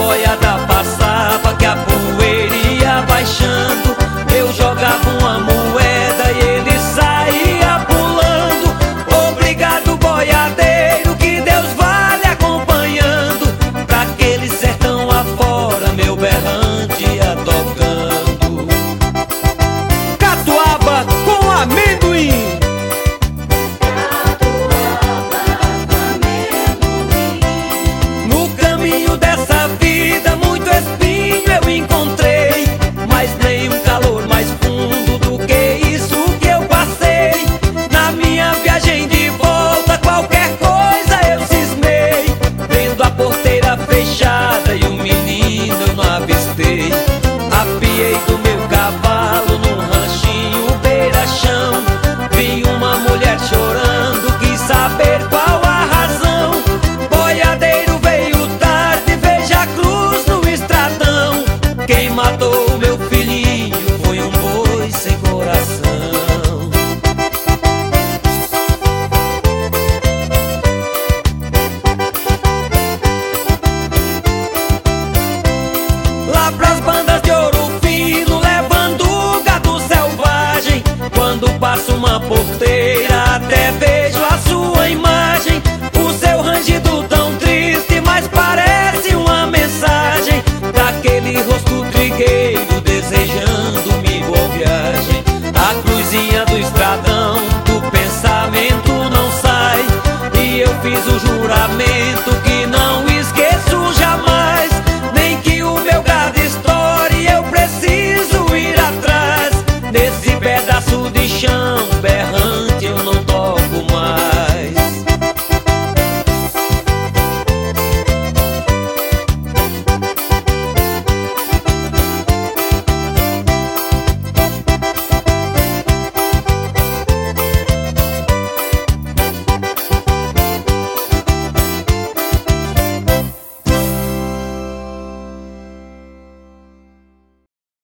boiada passava, que a poeira ia baixando, eu jogava uma moeda e ele saía pulando. Obrigado, boiadeiro, que Deus vá lhe acompanhando, pra aquele sertão afora meu berrante ia tocando. Catuaba com amendoim. No caminho dessa vida muito espinho eu encontrei, mas nem um calor mais fundo do que isso que eu passei. Na minha viagem de volta qualquer coisa eu cismei, vendo a porteira fechada e o menino eu não avistei. Apiei do meu cavalo num ranchinho beira-chão, vi uma mulher chorando, quis saber qual a razão. Boiadeiro veio tarde, veja a cruz no estradão, quem matou meu filhinho foi um boi sem coração. Lá pras bandas de Ouro Fino, levando o gado selvagem, quando passo uma porteira até vejo a sua imagem. O seu rangido tão triste, mas parece uma mensagem daquele rosto trigueiro desejando-me boa viagem. A cruzinha do estradão do pensamento não sai, e eu fiz o juramento